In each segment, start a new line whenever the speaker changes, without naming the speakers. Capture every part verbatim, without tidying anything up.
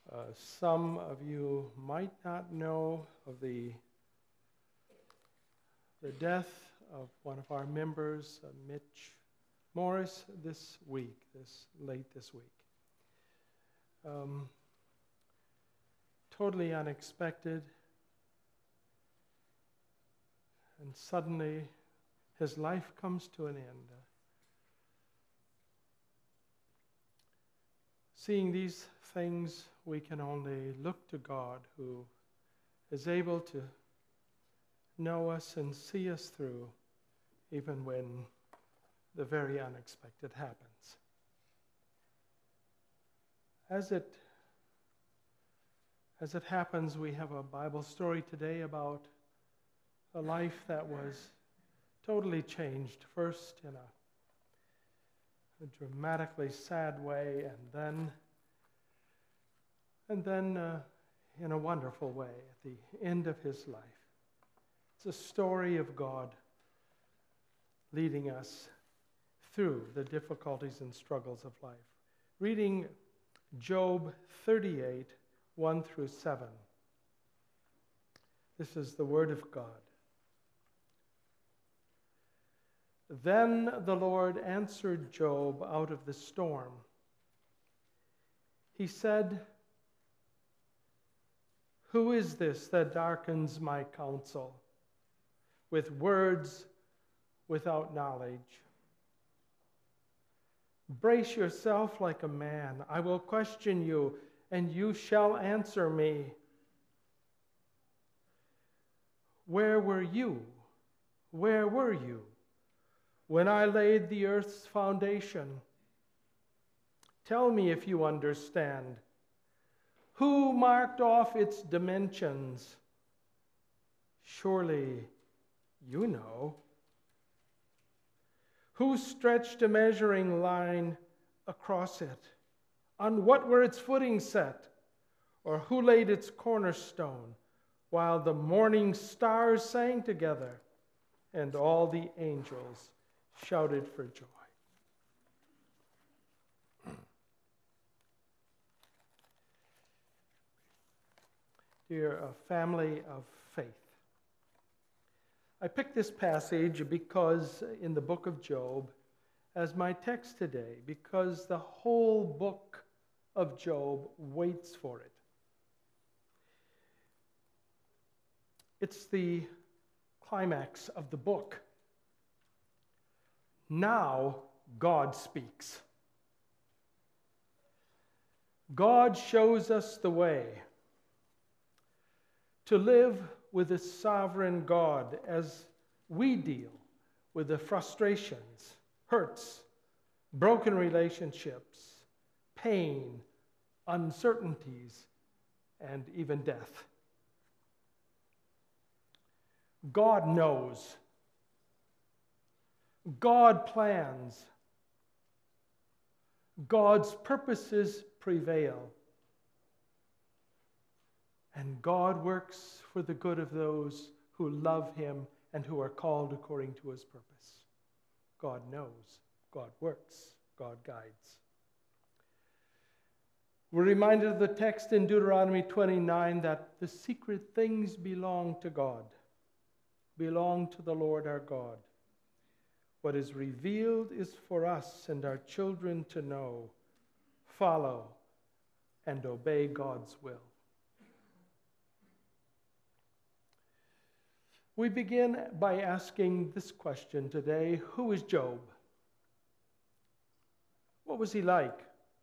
Uh, some of you might not know of the, the death of one of our members, uh, Mitch Morris, this week, this late this week. Um, totally unexpected, and suddenly his life comes to an end. Uh, seeing these things, we can only look to God, who is able to know us and see us through, even when the very unexpected happens. As it, as it happens, we have a Bible story today about a life that was totally changed, first in a, a dramatically sad way, and then And then uh, in a wonderful way at the end of his life. It's a story of God leading us through the difficulties and struggles of life. Reading Job thirty-eight, one through seven. This is the word of God. Then the Lord answered Job out of the storm. He said, "Who is this that darkens my counsel with words without knowledge? Brace yourself like a man. I will question you, and you shall answer me. Where were you? Where were you when I laid the earth's foundation? Tell me if you understand. Who marked off its dimensions? Surely you know. Who stretched a measuring line across it? On what were its footings set? Or who laid its cornerstone while the morning stars sang together and all the angels shouted for joy?" Dear uh, family of faith, I picked this passage because in the book of Job as my text today, because the whole book of Job waits for it. It's the climax of the book. Now God speaks. God shows us the way to live with a sovereign God as we deal with the frustrations, hurts, broken relationships, pain, uncertainties, and even death. God knows. God plans. God's purposes prevail. And God works for the good of those who love him and who are called according to his purpose. God knows, God works, God guides. We're reminded of the text in Deuteronomy twenty-nine that the secret things belong to God, belong to the Lord our God. What is revealed is for us and our children to know, follow, and obey God's will. We begin by asking this question today: who is Job? What was he like?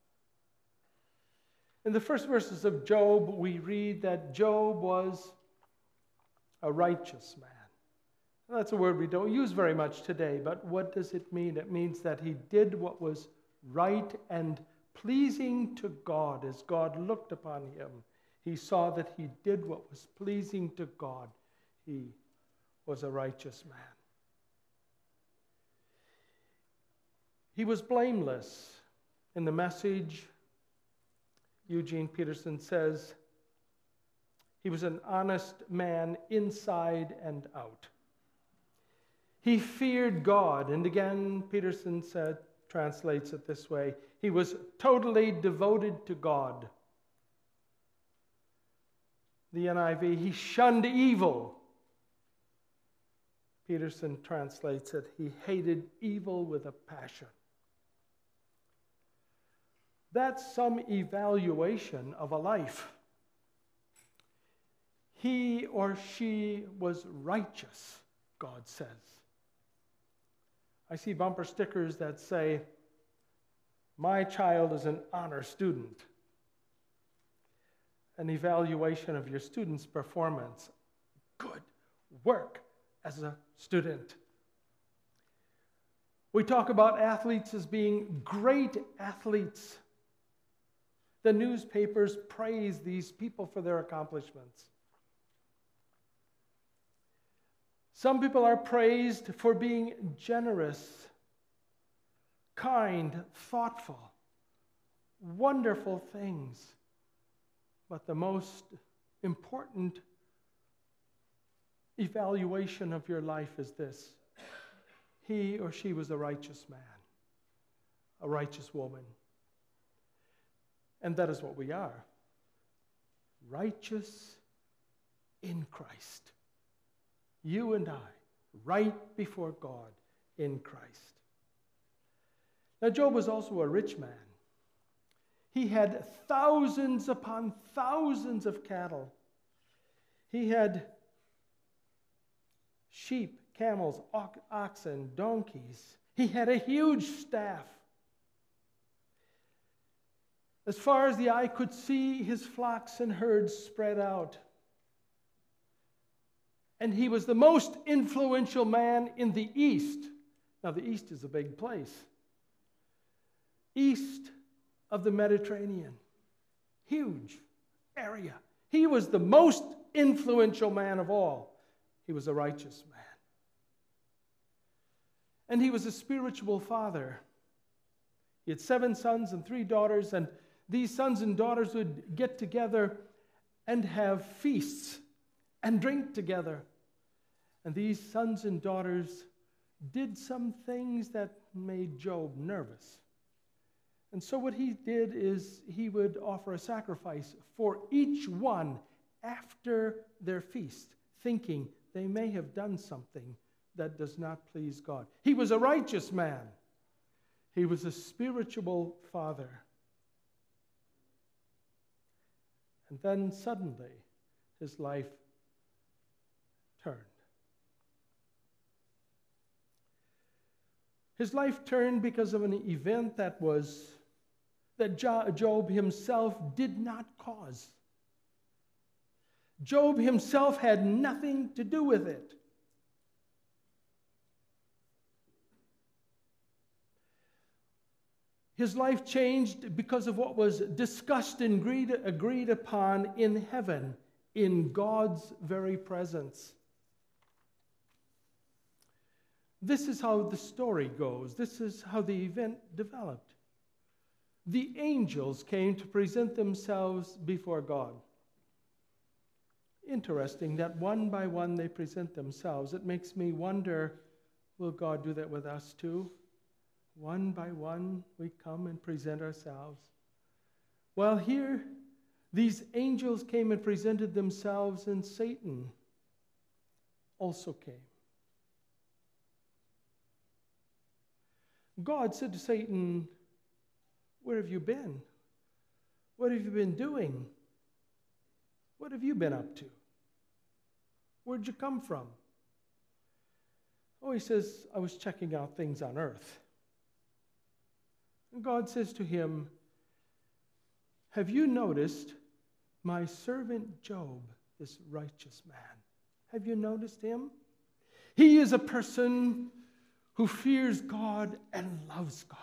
In the first verses of Job, we read that Job was a righteous man. That's a word we don't use very much today, but what does it mean? It means that he did what was right and pleasing to God. As God looked upon him, he saw that he did what was pleasing to God. He was a righteous man. He was blameless. In the Message, Eugene Peterson says, he was an honest man inside and out. He feared God, and again, Peterson said, translates it this way: he was totally devoted to God. The N I V, he shunned evil. Peterson translates it, he hated evil with a passion. That's some evaluation of a life. He or she was righteous, God says. I see bumper stickers that say, "My child is an honor student." An evaluation of your student's performance. Good work as a student. We talk about athletes as being great athletes. The newspapers praise these people for their accomplishments. Some people are praised for being generous, kind, thoughtful, wonderful things. But the most important evaluation of your life is this: he or she was a righteous man, a righteous woman. And that is what we are. Righteous in Christ. You and I, right before God in Christ. Now, Job was also a rich man. He had thousands upon thousands of cattle. He had sheep, camels, oxen, donkeys. He had a huge staff. As far as the eye could see, his flocks and herds spread out. And he was the most influential man in the East. Now, the East is a big place. East of the Mediterranean. Huge area. He was the most influential man of all. He was a righteous man. And he was a spiritual father. He had seven sons and three daughters, and these sons and daughters would get together and have feasts and drink together. And these sons and daughters did some things that made Job nervous. And so what he did is he would offer a sacrifice for each one after their feast, thinking they may have done something that does not please God. He was a righteous man. He was a spiritual father. And then suddenly his life turned. His life turned because of an event that was that Job himself did not cause. Job himself had nothing to do with it. His life changed because of what was discussed and agreed, agreed upon in heaven, in God's very presence. This is how the story goes. This is how the event developed. The angels came to present themselves before God. Interesting that one by one they present themselves. It makes me wonder, will God do that with us too? One by one we come and present ourselves. Well, here these angels came and presented themselves, and Satan also came. God said to Satan, "Where have you been? What have you been doing? What have you been up to? Where'd you come from?" Oh, he says, "I was checking out things on earth." And God says to him, "Have you noticed my servant Job, this righteous man? Have you noticed him? He is a person who fears God and loves God."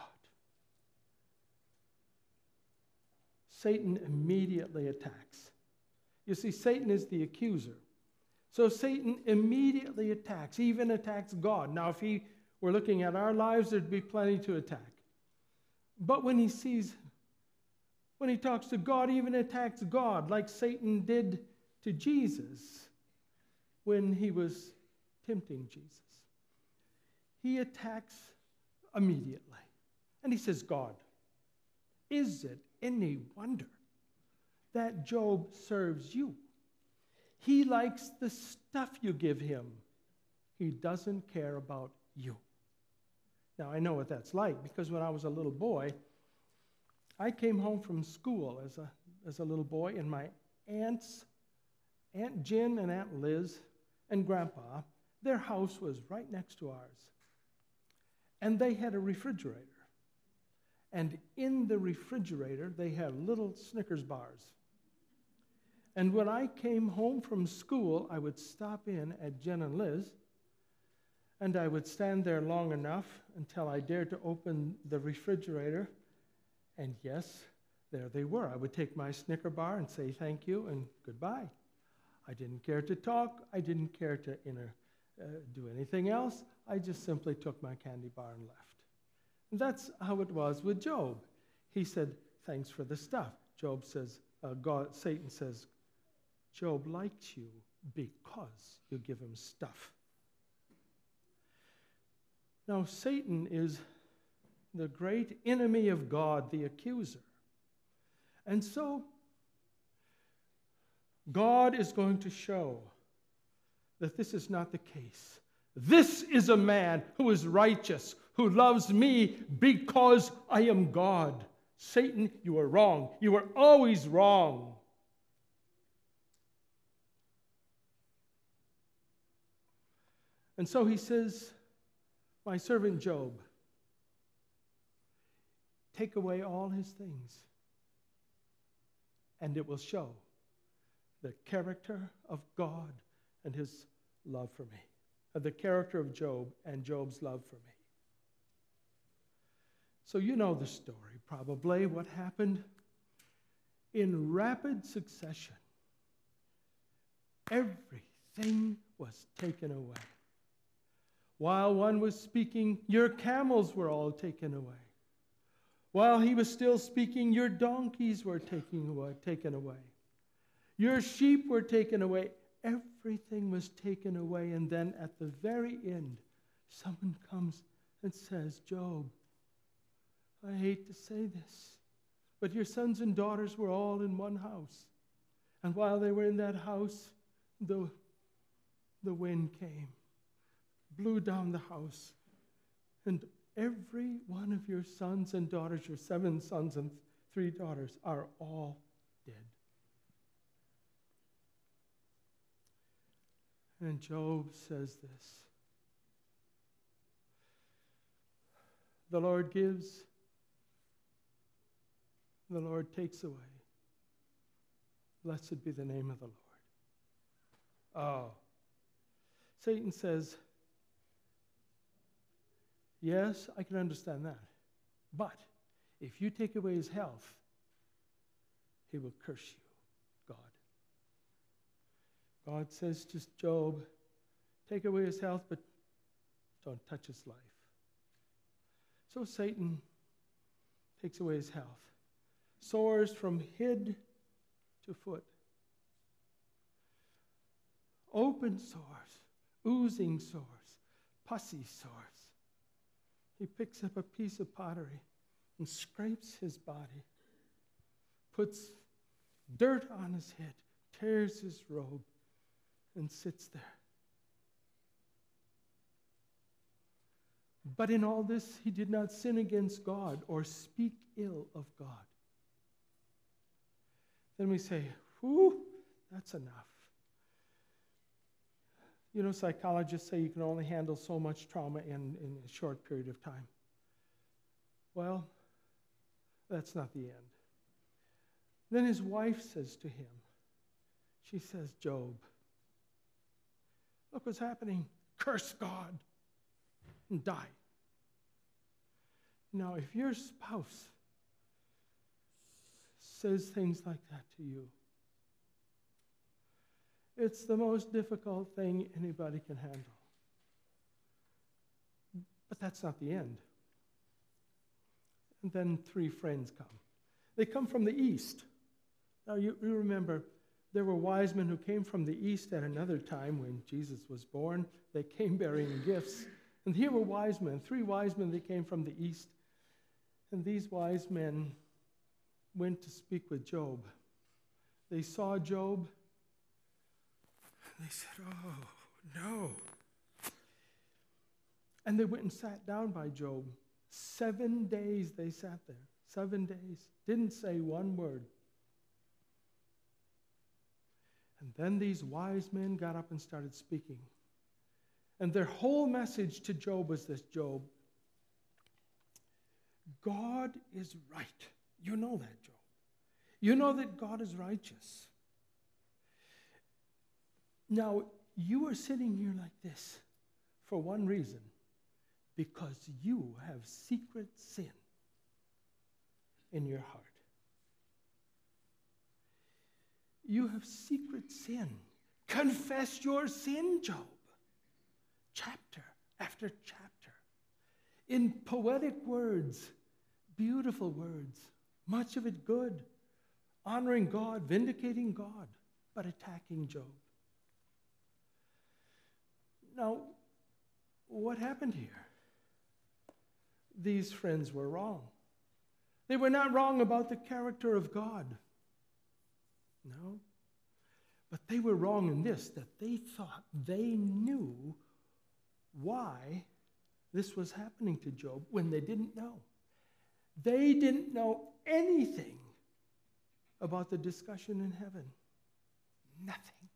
Satan immediately attacks. You see, Satan is the accuser. So Satan immediately attacks, even attacks God. Now, if he were looking at our lives, there'd be plenty to attack. But when he sees, when he talks to God, he even attacks God, like Satan did to Jesus when he was tempting Jesus. He attacks immediately. And he says, "God, is it any wonder that Job serves you? He likes the stuff you give him. He doesn't care about you. Now, I know what that's like, because when I was a little boy, I came home from school as a, as a little boy, and my aunts, Aunt Jen and Aunt Liz and Grandpa, their house was right next to ours. And they had a refrigerator. And in the refrigerator, they had little Snickers bars. And when I came home from school, I would stop in at Jen and Liz, and I would stand there long enough until I dared to open the refrigerator. And yes, there they were. I would take my Snicker bar and say thank you and goodbye. I didn't care to talk. I didn't care to inter, uh, do anything else. I just simply took my candy bar and left. And that's how it was with Job. He said, thanks for the stuff. Job says, uh, God, Satan says, Job likes you because you give him stuff. Now, Satan is the great enemy of God, the accuser. And so, God is going to show that this is not the case. This is a man who is righteous, who loves me because I am God. Satan, you are wrong. You are always wrong. And so he says, my servant Job, take away all his things, and it will show the character of God and his love for me, and the character of Job and Job's love for me. So you know the story, probably, what happened. In rapid succession, everything was taken away. While one was speaking, your camels were all taken away. While he was still speaking, your donkeys were taken away, taken away. Your sheep were taken away. Everything was taken away. And then at the very end, someone comes and says, Job, I hate to say this, but your sons and daughters were all in one house. And while they were in that house, the, the wind came, blew down the house, and every one of your sons and daughters, your seven sons and three daughters, are all dead. And Job says this, the Lord gives, the Lord takes away. Blessed be the name of the Lord. Oh, Satan says, yes, I can understand that. But if you take away his health, he will curse you, God. God says to Job, take away his health, but don't touch his life. So Satan takes away his health, sores from head to foot, open sores, oozing sores, pussy sores. He picks up a piece of pottery and scrapes his body, puts dirt on his head, tears his robe, and sits there. But in all this, he did not sin against God or speak ill of God. Then we say, whew, that's enough. You know, psychologists say you can only handle so much trauma in, in a short period of time. Well, that's not the end. Then his wife says to him, she says, Job, look what's happening. Curse God and die. Now, if your spouse says things like that to you, it's the most difficult thing anybody can handle. But that's not the end. And then three friends come. They come from the east. Now, you, you remember, there were wise men who came from the east at another time when Jesus was born. They came bearing gifts. And here were wise men, three wise men that came from the east. And these wise men went to speak with Job. They saw Job, And they said, oh, no. And they went and sat down by Job. Seven days they sat there. Seven days. Didn't say one word. And then these wise men got up and started speaking. And their whole message to Job was this: Job, God is right. You know that, Job. You know that God is righteous. Now, you are sitting here like this for one reason: because you have secret sin in your heart. You have secret sin. Confess your sin, Job. Chapter after chapter. In poetic words, beautiful words, much of it good, honoring God, vindicating God, but attacking Job. Now, what happened here? These friends were wrong. They were not wrong about the character of God. No. But they were wrong in this, that they thought they knew why this was happening to Job when they didn't know. They didn't know anything about the discussion in heaven. Nothing.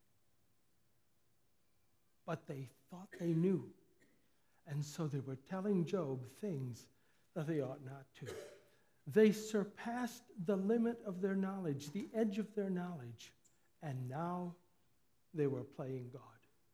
But they thought they knew. And so they were telling Job things that they ought not to. They surpassed the limit of their knowledge, the edge of their knowledge, and now they were playing God.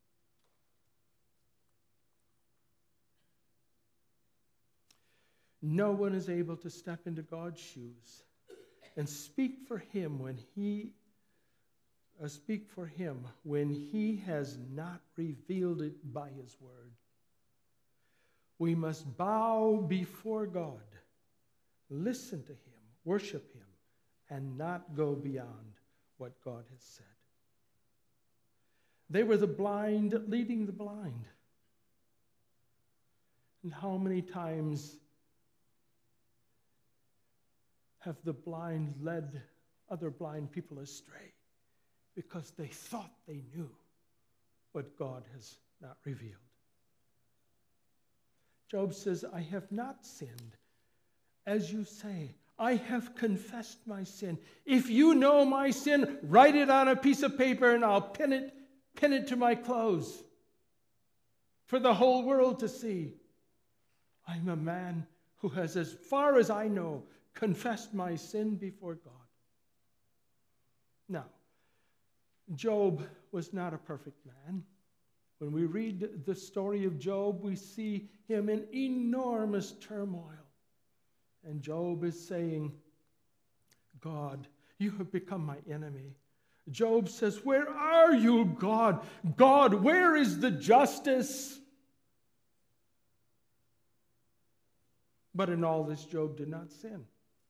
No one is able to step into God's shoes and speak for him when he uh, speak for him when he has not revealed it by his word. We must bow before God, listen to him, worship him, and not go beyond what God has said. They were the blind leading the blind. And how many times have the blind led other blind people astray because they thought they knew what God has not revealed? Job says, I have not sinned, as you say. I have confessed my sin. If you know my sin, write it on a piece of paper and I'll pin it, pin it to my clothes for the whole world to see. I'm a man who has, as far as I know, confessed my sin before God. Now, Job was not a perfect man. When we read the story of Job, we see him in enormous turmoil. And Job is saying, God, you have become my enemy. Job says, where are you, God? God, where is the justice? But in all this, Job did not sin.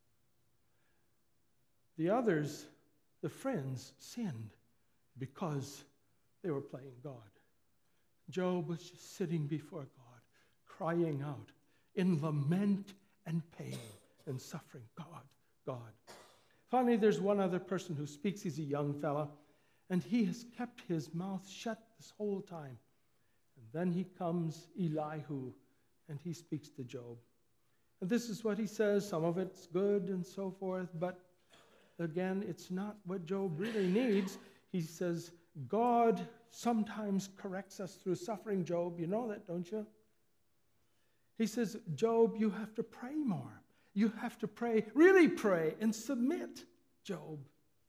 The others, the friends, sinned because they were playing God. Job was just sitting before God, crying out in lament and pain and suffering. God, God. Finally, there's one other person who speaks. He's a young fella, and he has kept his mouth shut this whole time. And then he comes, Elihu, and he speaks to Job. And this is what he says. Some of it's good and so forth, but again, it's not what Job really needs. He says, God sometimes corrects us through suffering, Job. You know that, don't you? He says, Job, you have to pray more. You have to pray, really pray, and submit, Job.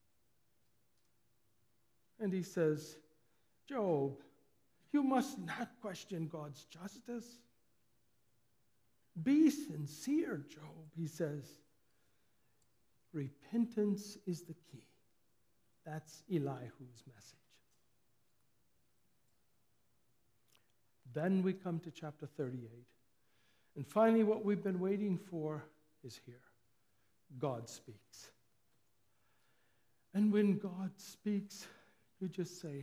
And he says, Job, you must not question God's justice. Be sincere, Job, he says. Repentance is the key. That's Elihu's message. Then we come to chapter thirty-eight. And finally, what we've been waiting for is here. God speaks. And when God speaks, you just say,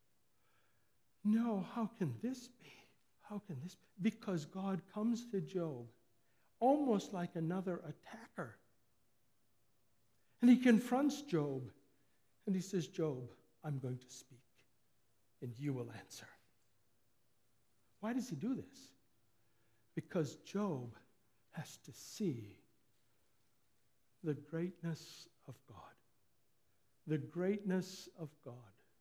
no, how can this be? How can this be? Because God comes to Job almost like another attacker. And he confronts Job. And he says, Job, I'm going to speak. and you will answer. Why does he do this? Because Job has to see the greatness of God. The greatness of God.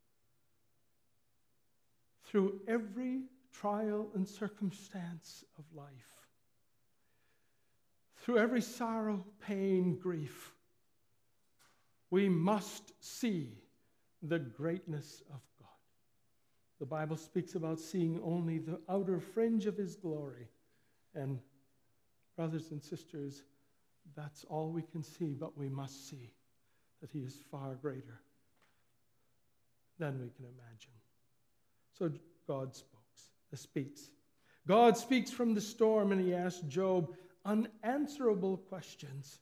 Through every trial and circumstance of life, through every sorrow, pain, grief, we must see the greatness of God. The Bible speaks about seeing only the outer fringe of his glory. And brothers and sisters, that's all we can see, but we must see that he is far greater than we can imagine. So God speaks, speaks. God speaks from the storm, and he asks Job unanswerable questions.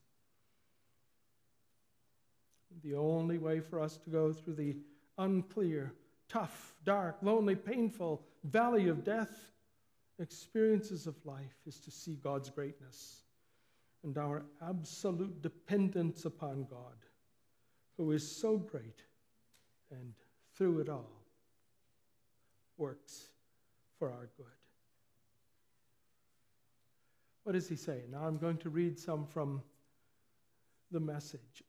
The only way for us to go through the unclear, tough, dark, lonely, painful valley of death experiences of life is to see God's greatness and our absolute dependence upon God, who is so great and through it all works for our good. What does he say? Now I'm going to read some from the Message.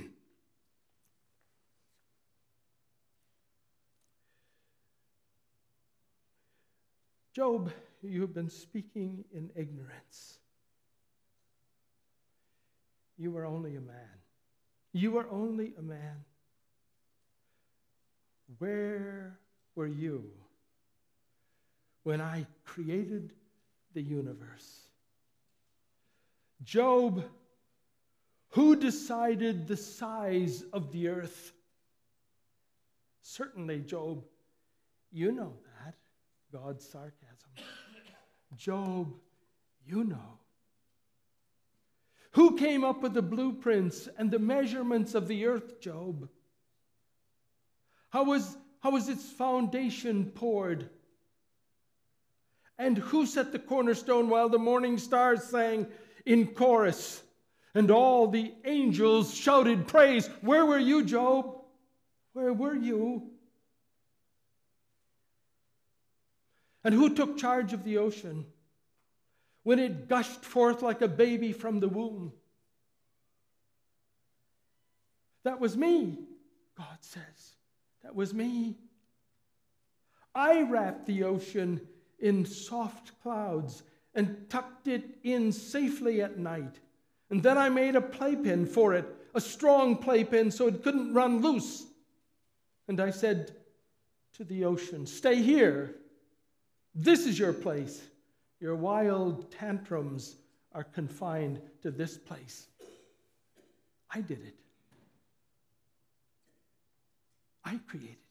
Job, you have been speaking in ignorance. You are only a man. You are only a man. Where were you when I created the universe? Job, who decided the size of the earth? Certainly, Job, you know that. God's sarcasm. Job, you know. Who came up with the blueprints and the measurements of the earth, Job? How was, how was its foundation poured? And who set the cornerstone while the morning stars sang in chorus and all the angels shouted praise? Where were you, Job? Where were you? And who took charge of the ocean when it gushed forth like a baby from the womb? That was me, God says. That was me. I wrapped the ocean in soft clouds and tucked it in safely at night. And then I made a playpen for it, a strong playpen so it couldn't run loose. And I said to the ocean, stay here. This is your place. Your wild tantrums are confined to this place. I did it. I created it.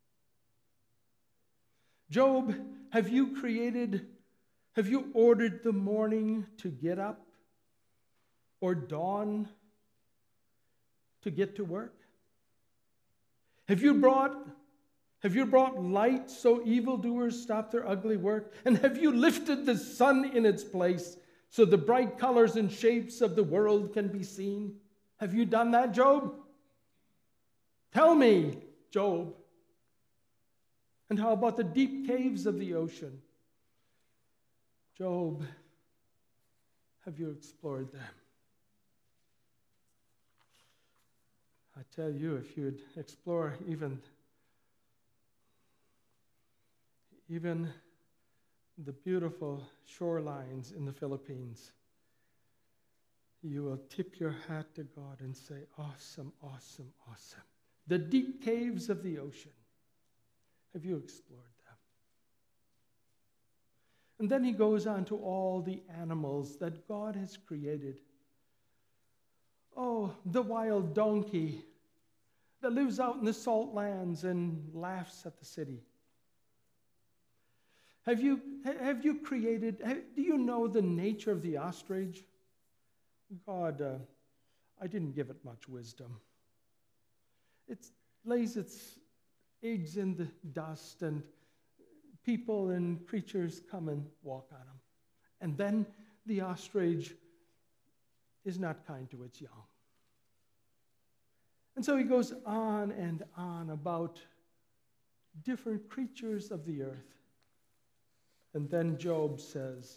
Job, have you created, have you ordered the morning to get up or dawn to get to work? Have you brought Have you brought light so evildoers stop their ugly work? And have you lifted the sun in its place so the bright colors and shapes of the world can be seen? Have you done that, Job? Tell me, Job. And how about the deep caves of the ocean? Job, have you explored them? I tell you, if you'd explore even Even the beautiful shorelines in the Philippines, you will tip your hat to God and say, awesome, awesome, awesome. The deep caves of the ocean. Have you explored them? And then he goes on to all the animals that God has created. Oh, the wild donkey that lives out in the salt lands and laughs at the city. Have you, have you created, have, do you know the nature of the ostrich? God, uh, I didn't give it much wisdom. It lays its eggs in the dust, and people and creatures come and walk on them. And then the ostrich is not kind to its young. And so he goes on and on about different creatures of the earth. And then Job says,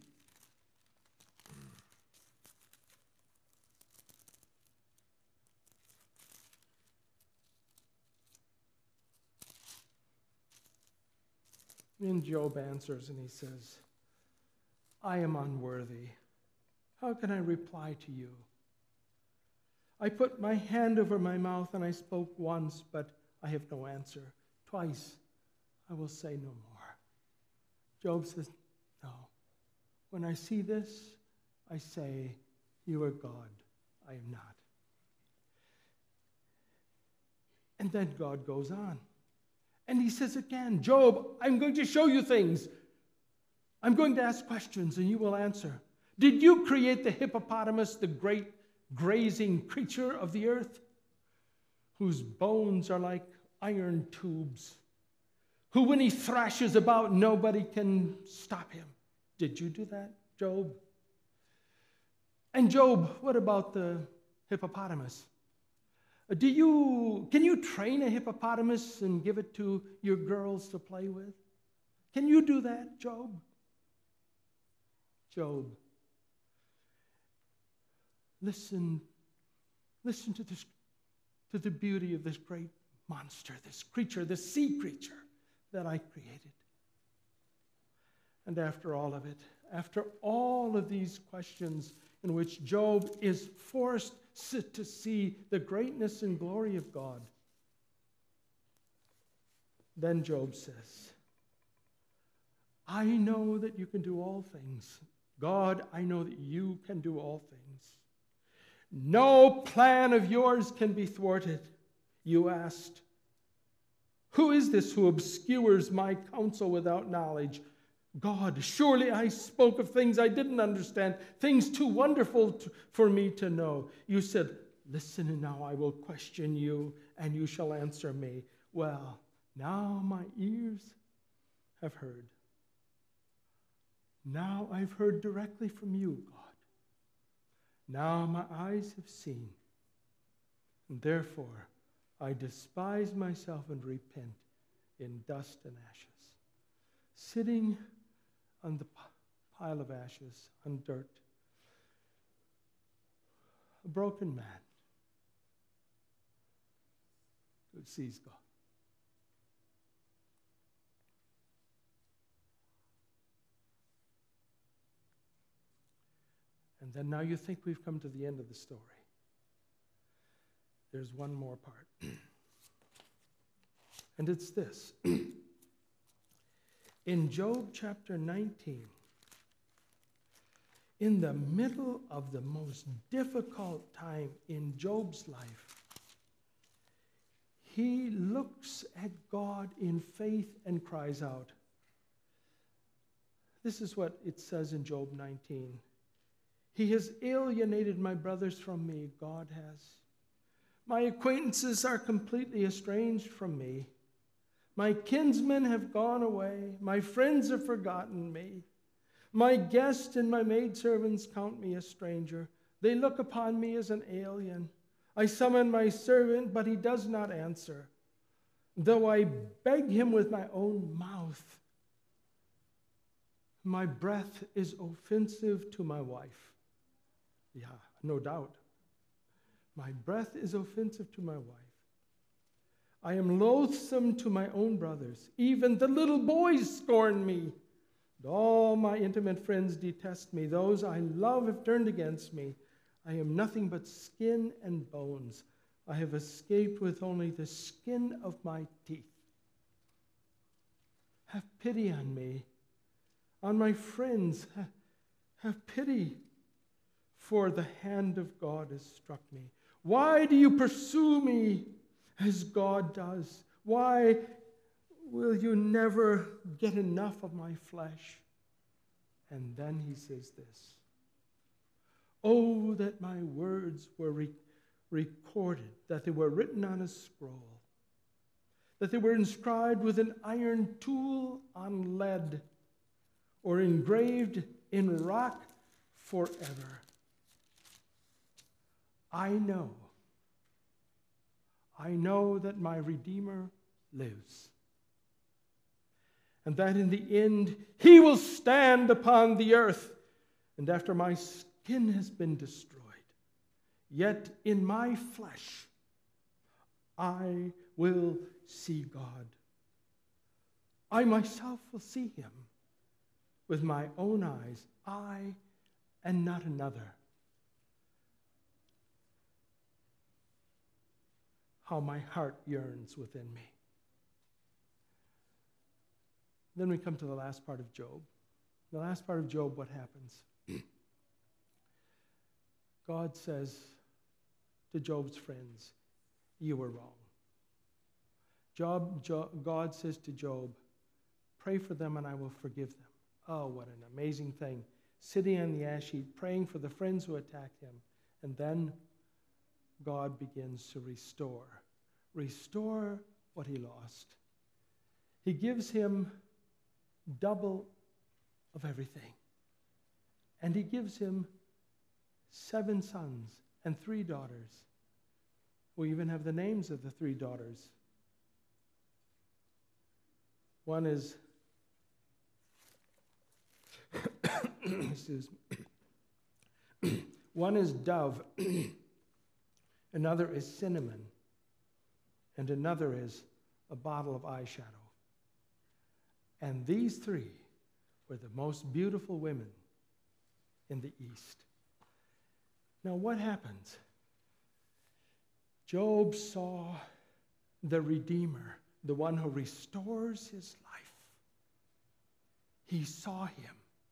and Job answers and he says, I am unworthy. How can I reply to you? I put my hand over my mouth and I spoke once, but I have no answer. Twice I will say no more. Job says, no. When I see this, I say, you are God, I am not. And then God goes on. And he says again, Job, I'm going to show you things. I'm going to ask questions and you will answer. Did you create the hippopotamus, the great grazing creature of the earth, whose bones are like iron tubes, who when he thrashes about, nobody can stop him? Did you do that, Job? And Job, what about the hippopotamus? Do you, can you train a hippopotamus and give it to your girls to play with? Can you do that, Job? Job, listen, listen to this, to the beauty of this great monster, this creature, this sea creature that I created. And after all of it, after all of these questions in which Job is forced to see the greatness and glory of God, then Job says, I know that you can do all things. God, I know that you can do all things. No plan of yours can be thwarted. You asked, who is this who obscures my counsel without knowledge? God, surely I spoke of things I didn't understand, things too wonderful to, for me to know. You said, listen, and now I will question you, and you shall answer me. Well, now my ears have heard. Now I've heard directly from you, God. Now my eyes have seen. And therefore, I despise myself and repent in dust and ashes, sitting on the pile of ashes, on dirt, a broken man who sees God. And then now you think we've come to the end of the story. There's one more part. And it's this. In Job chapter nineteen, in the middle of the most difficult time in Job's life, he looks at God in faith and cries out. This is what it says in Job nineteen. He has alienated my brothers from me, God has. My acquaintances are completely estranged from me. My kinsmen have gone away. My friends have forgotten me. My guests and my maidservants count me a stranger. They look upon me as an alien. I summon my servant, but he does not answer. Though I beg him with my own mouth, my breath is offensive to my wife. Yeah, no doubt. My breath is offensive to my wife. I am loathsome to my own brothers. Even the little boys scorn me. And all my intimate friends detest me. Those I love have turned against me. I am nothing but skin and bones. I have escaped with only the skin of my teeth. Have pity on me, on my friends. Have pity, for the hand of God has struck me. Why do you pursue me as God does? Why will you never get enough of my flesh? And then he says this. Oh, that my words were re- recorded, that they were written on a scroll, that they were inscribed with an iron tool on lead, or engraved in rock forever. I know, I know that my Redeemer lives. and that in the end he will stand upon the earth. And after my skin has been destroyed, yet in my flesh I will see God. I myself will see him with my own eyes, I and not another. How my heart yearns within me. Then we come to the last part of Job. The last part of Job, what happens? God says to Job's friends, you were wrong. Job, Job, God says to Job, pray for them and I will forgive them. Oh, what an amazing thing. Sitting on the ash heap, praying for the friends who attacked him. And then God begins to restore. Restore what he lost. He gives him double of everything. And he gives him seven sons and three daughters. We even have the names of the three daughters. One is, excuse me. One is dove, another is cinnamon, and another is a bottle of eyeshadow. And these three were the most beautiful women in the East. Now, what happens? Job saw the Redeemer, the one who restores his life. He saw him.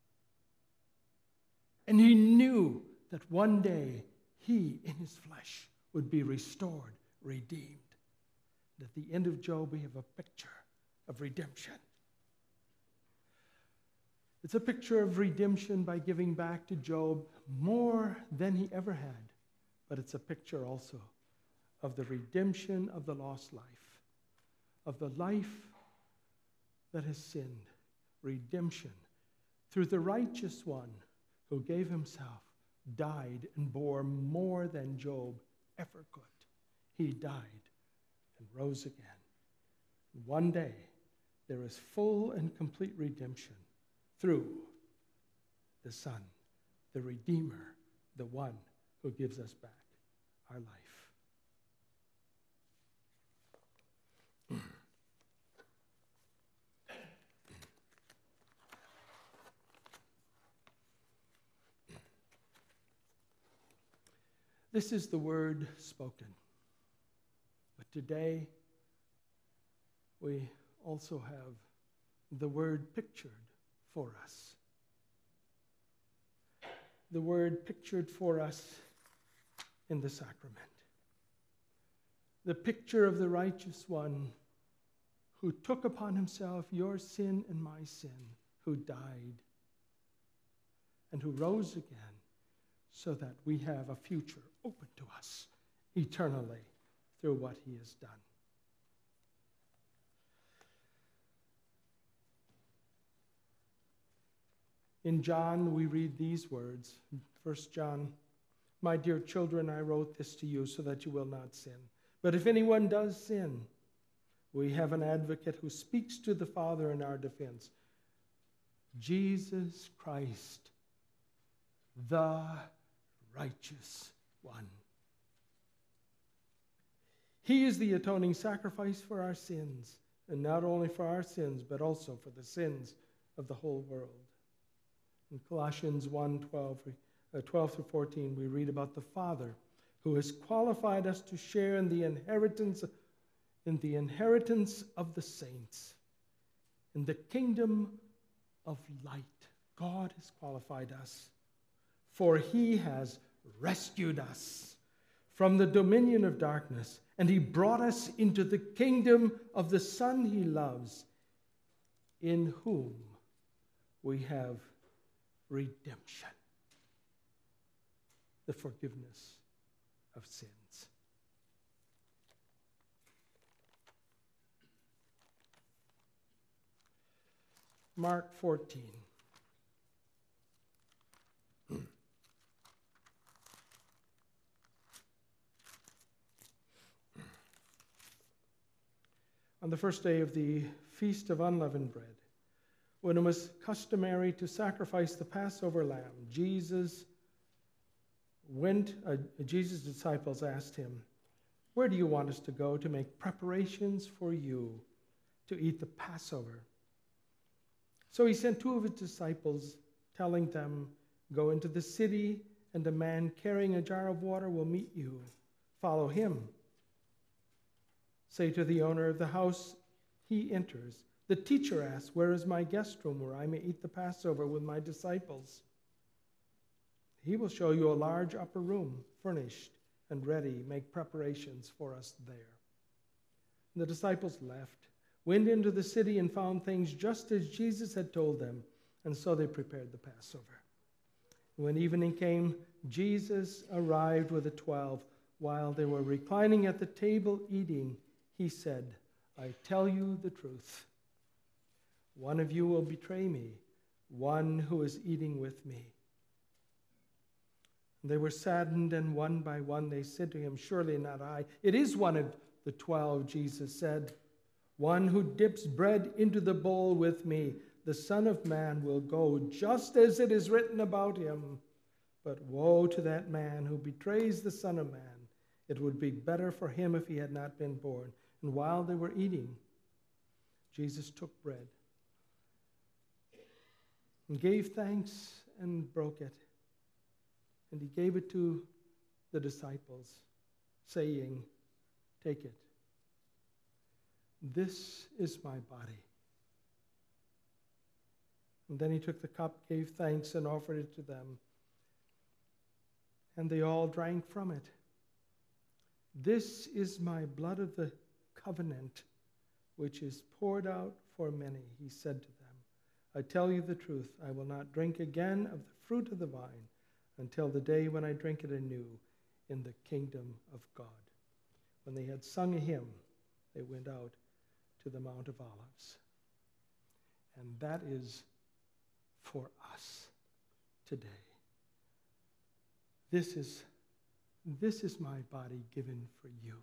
And he knew that one day he, in his flesh, would be restored, redeemed. And at the end of Job, we have a picture of redemption. It's a picture of redemption by giving back to Job more than he ever had. But it's a picture also of the redemption of the lost life, of the life that has sinned, redemption through the righteous one who gave himself, died, and bore more than Job ever could. He died and rose again. One day, there is full and complete redemption through the Son, the Redeemer, the one who gives us back our life. This is the word spoken. But today, we also have the word pictured for us. The word pictured for us in the sacrament. The picture of the righteous one who took upon himself your sin and my sin, who died and who rose again so that we have a future open to us eternally through what he has done. In John, we read these words, First John, my dear children, I wrote this to you so that you will not sin. But if anyone does sin, we have an advocate who speaks to the Father in our defense, Jesus Christ, the righteous one. He is the atoning sacrifice for our sins, and not only for our sins, but also for the sins of the whole world. In Colossians one, twelve, uh, twelve through fourteen, we read about the Father who has qualified us to share in the inheritance, in the inheritance of the saints, in the kingdom of light. God has qualified us, for he has rescued us from the dominion of darkness, and he brought us into the kingdom of the Son he loves, in whom we have redemption, the forgiveness of sins. Mark fourteen. On the first day of the Feast of Unleavened Bread, When it was customary to sacrifice the Passover lamb, Jesus went, uh, Jesus' disciples asked him, "Where do you want us to go to make preparations for you to eat the Passover?" So he sent two of his disciples, telling them, "Go into the city, and a man carrying a jar of water will meet you. Follow him. Say to the owner of the house he enters, 'The teacher asks, where is my guest room where I may eat the Passover with my disciples?' He will show you a large upper room, furnished and ready. Make preparations for us there." And the disciples left, went into the city, and found things just as Jesus had told them, and so they prepared the Passover. When evening came, Jesus arrived with the twelve. While they were reclining at the table eating, he said, "I tell you the truth. One of you will betray me, one who is eating with me." They were saddened, and one by one they said to him, "Surely not I." "It is one of the twelve," Jesus said, "one who dips bread into the bowl with me. The Son of Man will go just as it is written about him. But woe to that man who betrays the Son of Man. It would be better for him if he had not been born." And while they were eating, Jesus took bread and gave thanks and broke it. And he gave it to the disciples, saying, "Take it. This is my body." And then he took the cup, gave thanks, and offered it to them. And they all drank from it. "This is my blood of the covenant, which is poured out for many," he said to them. "I tell you the truth, I will not drink again of the fruit of the vine until the day when I drink it anew in the kingdom of God." When they had sung a hymn, they went out to the Mount of Olives. And that is for us today. This is, this is my body given for you.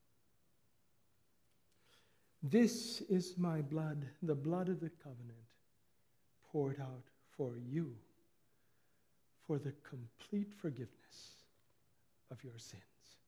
This is my blood, the blood of the covenant, poured out for you for the complete forgiveness of your sins.